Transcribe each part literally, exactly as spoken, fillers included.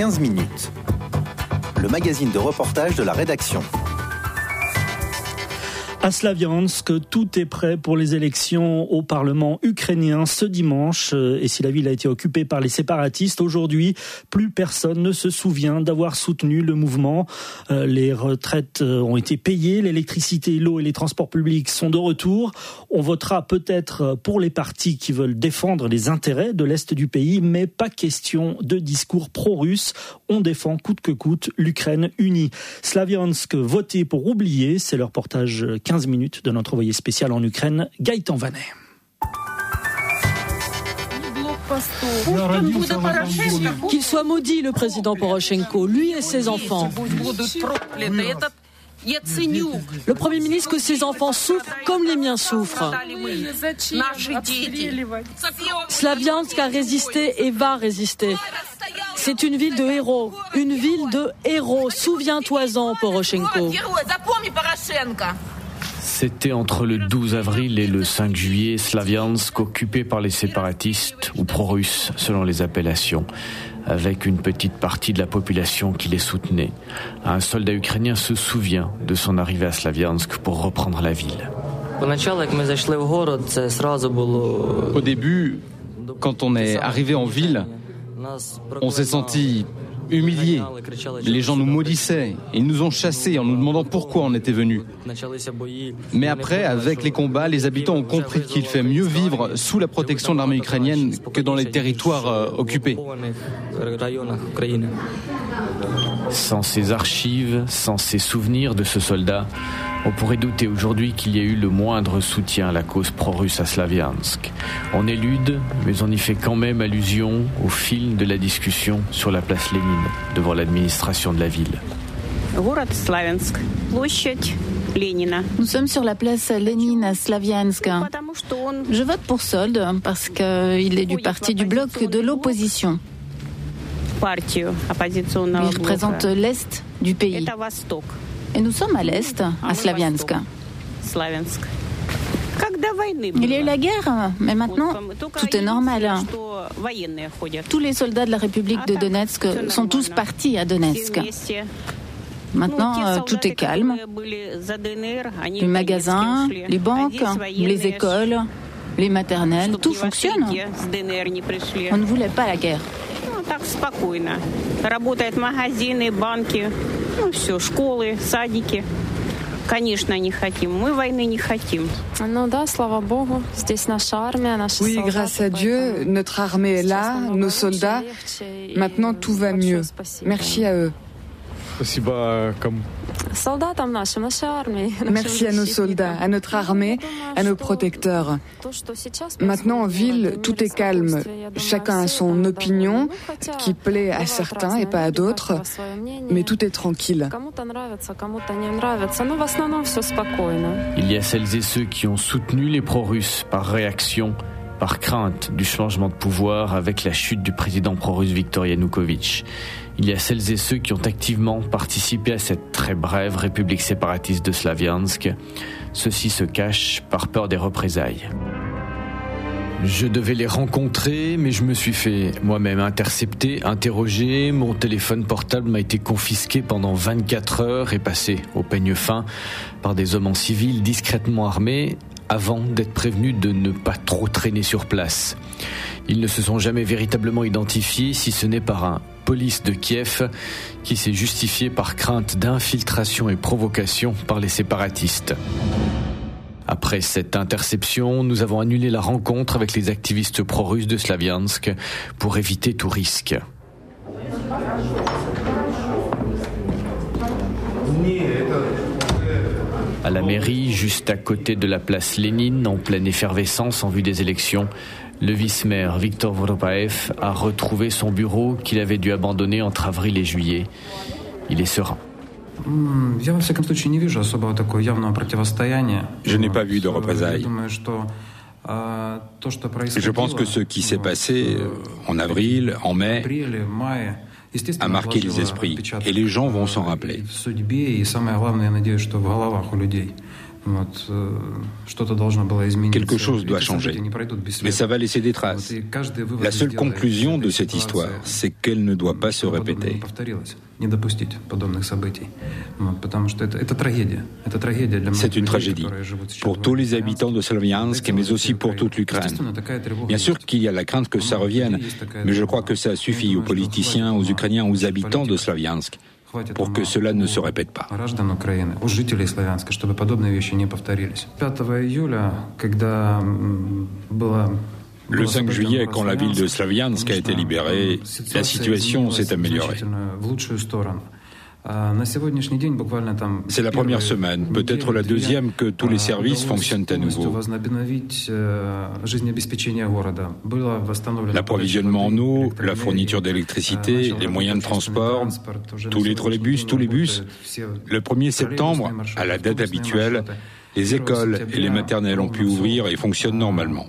quinze minutes. Le magazine de reportage de la rédaction. À Slaviansk, tout est prêt pour les élections au Parlement ukrainien ce dimanche. Et si la ville a été occupée par les séparatistes, aujourd'hui, plus personne ne se souvient d'avoir soutenu le mouvement. Les retraites ont été payées, l'électricité, l'eau et les transports publics sont de retour. On votera peut-être pour les partis qui veulent défendre les intérêts de l'Est du pays, mais pas question de discours pro-russe. On défend coûte que coûte l'Ukraine unie. Slaviansk, voter pour oublier, c'est le reportage quinze minutes de notre envoyé spécial en Ukraine, Gaëtan Vanet. Qu'il soit maudit, le président Poroshenko, lui et ses enfants. Le Premier ministre, que ses enfants souffrent comme les miens souffrent. Slaviansk a résisté et va résister. C'est une ville de héros, une ville de héros. Souviens-toi-en, Poroshenko. C'était entre le douze avril et le cinq juillet, Slaviansk occupé par les séparatistes ou pro-russes selon les appellations, avec une petite partie de la population qui les soutenait. Un soldat ukrainien se souvient de son arrivée à Slaviansk pour reprendre la ville. Au début, quand on est arrivé en ville, on s'est senti humiliés. Les gens nous maudissaient. Ils nous ont chassés en nous demandant pourquoi on était venus. Mais après, avec les combats, les habitants ont compris qu'il fait mieux vivre sous la protection de l'armée ukrainienne que dans les territoires euh, occupés. Sans ces archives, sans ces souvenirs de ce soldat, on pourrait douter aujourd'hui qu'il y ait eu le moindre soutien à la cause pro-russe à Slaviansk. On élude, mais on y fait quand même allusion au fil de la discussion sur la place Lénine, devant l'administration de la ville. Nous sommes sur la place Lénine à Slaviansk. Je vote pour Solde parce qu'il est du parti du bloc de l'opposition. Il représente l'Est du pays. Et nous sommes à l'Est, à Slaviansk. Il y a eu la guerre, mais maintenant, tout est normal. Tous les soldats de la République de Donetsk sont tous partis à Donetsk. Maintenant, tout est calme. Les magasins, les banques, les écoles, les maternelles, tout fonctionne. On ne voulait pas la guerre. Работают магазины, банки, ну все, школы, садики. Конечно, не хотим. Мы войны не хотим. Oui, grâce à Dieu, notre armée est là, nos soldats. Maintenant, tout va mieux. Merci à eux. Merci à nos soldats, à notre armée, à nos protecteurs. Maintenant, en ville, tout est calme. Chacun a son opinion, qui plaît à certains et pas à d'autres, mais tout est tranquille. Il y a celles et ceux qui ont soutenu les pro-russes par réaction, par crainte du changement de pouvoir avec la chute du président pro-russe Viktor Yanukovych. Il y a celles et ceux qui ont activement participé à cette très brève république séparatiste de Slaviansk. Ceux-ci se cachent par peur des représailles. Je devais les rencontrer, mais je me suis fait moi-même intercepter, interroger. Mon téléphone portable m'a été confisqué pendant vingt-quatre heures et passé au peigne fin par des hommes en civil discrètement armés avant d'être prévenus de ne pas trop traîner sur place. Ils ne se sont jamais véritablement identifiés, si ce n'est par un police de Kiev qui s'est justifié par crainte d'infiltration et provocation par les séparatistes. Après cette interception, nous avons annulé la rencontre avec les activistes pro-russes de Slaviansk pour éviter tout risque. À la mairie, juste à côté de la place Lénine, en pleine effervescence en vue des élections, le vice-maire Viktor Voropaev a retrouvé son bureau qu'il avait dû abandonner entre avril et juillet. Il est serein. Je n'ai pas vu de représailles. Je pense que ce qui s'est passé en avril, en mai, a marqué les esprits et les gens vont s'en rappeler. Quelque chose doit changer, mais ça va laisser des traces. La seule conclusion de cette histoire, c'est qu'elle ne doit pas se répéter. C'est une tragédie pour tous les habitants de Slaviansk, mais aussi pour toute l'Ukraine. Bien sûr qu'il y a la crainte que ça revienne, mais je crois que ça suffit aux politiciens, aux Ukrainiens, aux habitants de Slaviansk pour que cela ne se répète pas. Le cinq juillet, quand la ville de Slaviansk a été libérée, la situation s'est améliorée. C'est la première semaine, peut-être la deuxième, que tous les services fonctionnent à nouveau. L'approvisionnement en eau, la fourniture d'électricité, les moyens de transport, tous les trolleybus, tous les bus. Le premier septembre, à la date habituelle, les écoles et les maternelles ont pu ouvrir et fonctionnent normalement.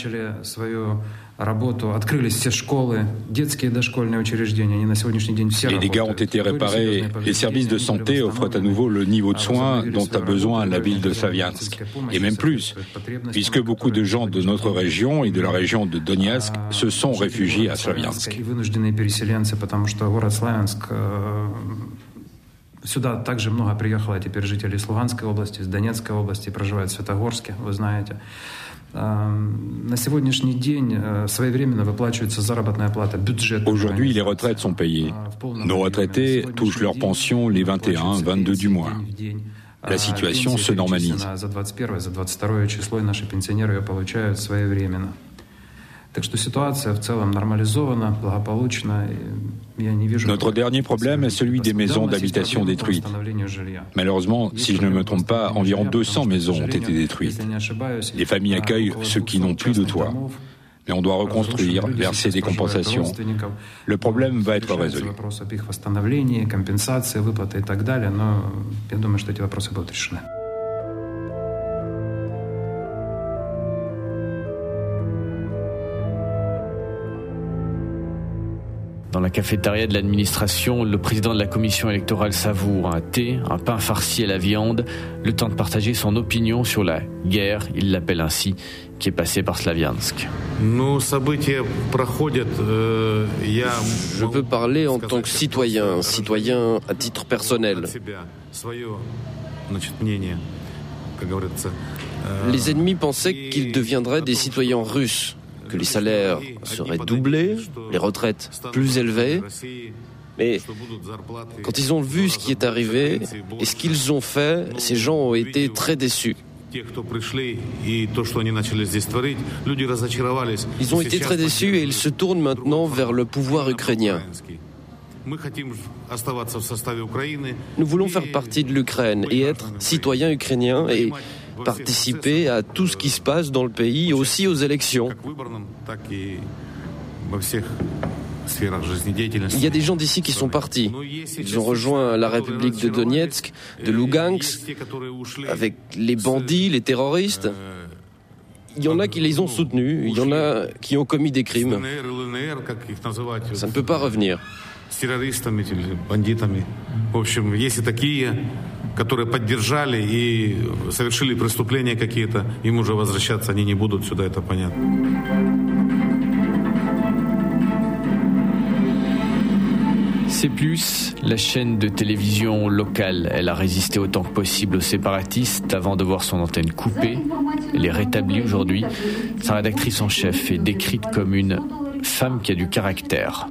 Les dégâts ont été réparés. Les services de santé offrent à nouveau le niveau de soins dont a besoin la ville de Slaviansk. Et même plus, puisque beaucoup de gens de notre région et de la région de Donetsk se sont réfugiés à Slaviansk. Сюда также много приехало теперь жителей с области, с Донецкой области, проживают в Светогорске, вы знаете. На сегодняшний день своевременно выплачивается заработная плата бюджета. Aujourd'hui, les retraites sont payées. Nos retraités touchent leur pension les vingt et un, vingt-deux du mois. La situation se normalise. За двадцать первое, за двадцать второе число наши пенсионеры ее получают своевременно. Notre dernier problème est celui des maisons d'habitation détruites. Malheureusement, si je ne me trompe pas, environ deux cents maisons ont été détruites. Les familles accueillent ceux qui n'ont plus de toit. Mais on doit reconstruire, verser des compensations. Le problème va être résolu. Dans la cafétéria de l'administration, le président de la commission électorale savoure un thé, un pain farci à la viande, le temps de partager son opinion sur la guerre, il l'appelle ainsi, qui est passée par Slaviansk. Je peux parler en tant que citoyen, citoyen à titre personnel. Les ennemis pensaient qu'ils deviendraient des citoyens russes, que les salaires seraient doublés, les retraites plus élevées. Mais quand ils ont vu ce qui est arrivé et ce qu'ils ont fait, ces gens ont été très déçus. Ils ont été très déçus et ils se tournent maintenant vers le pouvoir ukrainien. Nous voulons faire partie de l'Ukraine et être citoyens ukrainiens et participer à tout ce qui se passe dans le pays, aussi aux élections. Il y a des gens d'ici qui sont partis. Ils ont rejoint la République de Donetsk, de Lugansk, avec les bandits, les terroristes. Il y en a qui les ont soutenus, il y en a qui ont commis des crimes. Ça ne peut pas revenir. С террористами или бандитами. В общем, есть и такие, которые поддержали и совершили преступления какие-то, им уже возвращаться они не будут сюда, это понятно. C'est plus, la chaîne de télévision locale. Elle a résisté autant que possible aux séparatistes avant de voir son antenne coupée. Elle est rétablie aujourd'hui. Sa rédactrice en chef est décrite comme une femme qui a du caractère.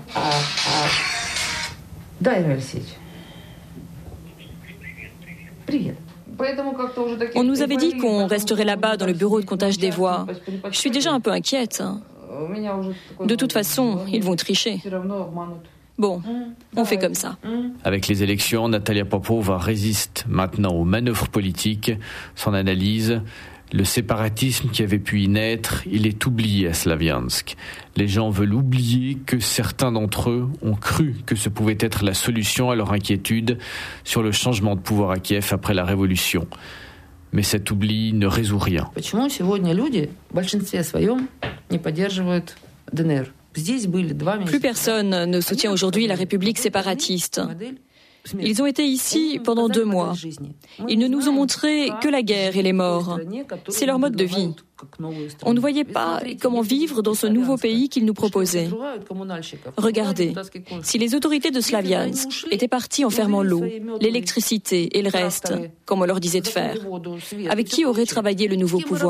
On nous avait dit qu'on resterait là-bas dans le bureau de comptage des voix. Je suis déjà un peu inquiète. De toute façon, ils vont tricher. Bon, on fait comme ça. Avec les élections, Natalia Popova résiste maintenant aux manœuvres politiques. Son analyse, le séparatisme qui avait pu y naître, il est oublié à Slaviansk. Les gens veulent oublier que certains d'entre eux ont cru que ce pouvait être la solution à leur inquiétude sur le changement de pouvoir à Kiev après la révolution. Mais cet oubli ne résout rien. Почему сегодня люди в большинстве своем не поддерживают ДНР? Plus personne ne soutient aujourd'hui la République séparatiste. Ils ont été ici pendant deux mois. Ils ne nous ont montré que la guerre et les morts. C'est leur mode de vie. On ne voyait pas comment vivre dans ce nouveau pays qu'ils nous proposaient. Regardez, si les autorités de Slaviansk étaient parties en fermant l'eau, l'électricité et le reste, comme on leur disait de faire, avec qui aurait travaillé le nouveau pouvoir ?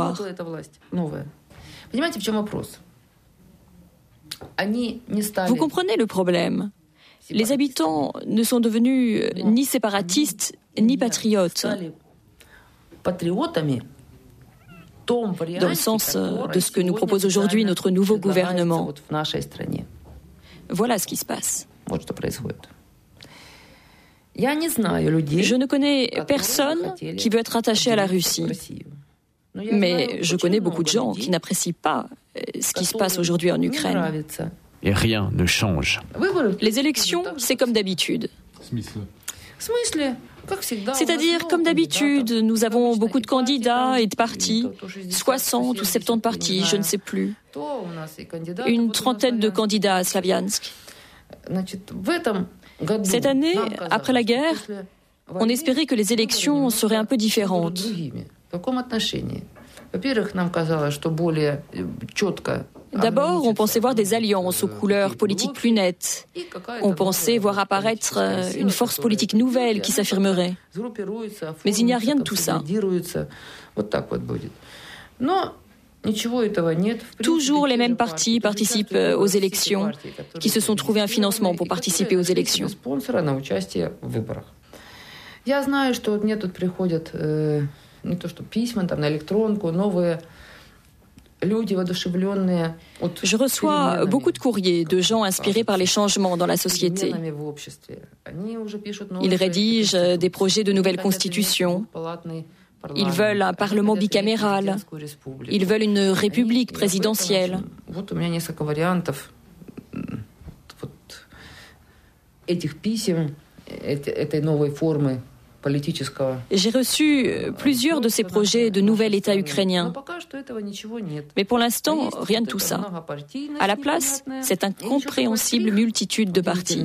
Vous comprenez le problème ? Les habitants ne sont devenus ni séparatistes, ni patriotes. Dans le sens de ce que nous propose aujourd'hui notre nouveau gouvernement. Voilà ce qui se passe. Je ne connais personne qui veut être attaché à la Russie. Mais je connais beaucoup de gens qui n'apprécient pas ce qui se passe aujourd'hui en Ukraine. Et rien ne change. Les élections, c'est comme d'habitude. C'est-à-dire, comme d'habitude, nous avons beaucoup de candidats et de partis, soixante ou soixante-dix partis, je ne sais plus. Une trentaine de candidats à Slaviansk. Cette année, après la guerre, on espérait que les élections seraient un peu différentes. D'abord, on pensait voir des alliances aux couleurs politiques plus nettes. On pensait voir apparaître une force politique nouvelle qui s'affirmerait. Mais il n'y a rien de tout ça. Toujours les mêmes partis participent aux élections, qui se sont trouvés un financement pour participer aux élections. Je reçois beaucoup de courriers de gens inspirés par les changements dans la société. Ils rédigent des projets de nouvelle constitution. Ils veulent un parlement bicaméral. Ils veulent une république présidentielle. J'ai reçu plusieurs de ces projets de nouvel État ukrainien. Mais pour l'instant, rien de tout ça. À la place, cette incompréhensible multitude de partis.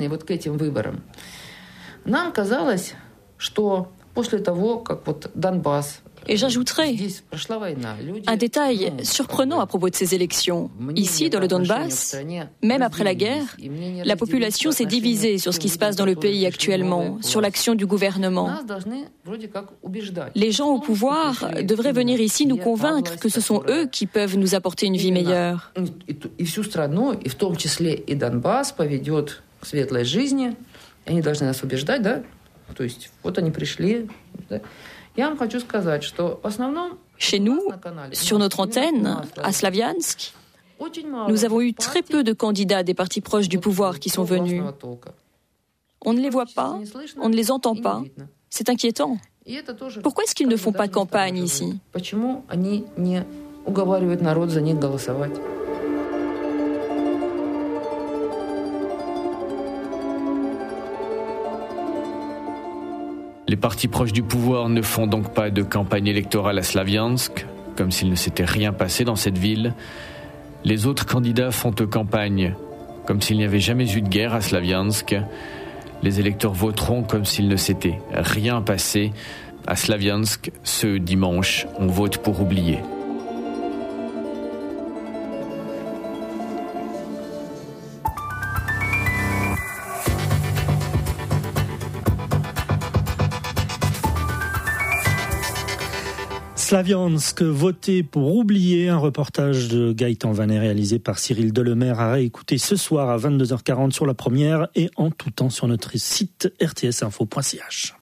Et j'ajouterai un détail surprenant à propos de ces élections. Ici, dans le Donbass, même après la guerre, la population s'est divisée sur ce qui se passe dans le pays actuellement, sur l'action du gouvernement. Les gens au pouvoir devraient venir ici nous convaincre que ce sont eux qui peuvent nous apporter une vie meilleure. Chez nous, sur notre antenne, à Slaviansk, nous avons eu très peu de candidats des partis proches du pouvoir qui sont venus. On ne les voit pas, on ne les entend pas. C'est inquiétant. Pourquoi est-ce qu'ils ne font pas campagne ici ? Les partis proches du pouvoir ne font donc pas de campagne électorale à Slaviansk, comme s'il ne s'était rien passé dans cette ville. Les autres candidats font campagne, comme s'il n'y avait jamais eu de guerre à Slaviansk. Les électeurs voteront comme s'il ne s'était rien passé. À Slaviansk, ce dimanche, on vote pour oublier. Slaviansk, voter pour oublier, un reportage de Gaëtan Vanet réalisé par Cyril Delemaire à réécouter ce soir à vingt-deux heures quarante sur La Première et en tout temps sur notre site r t s info point c h.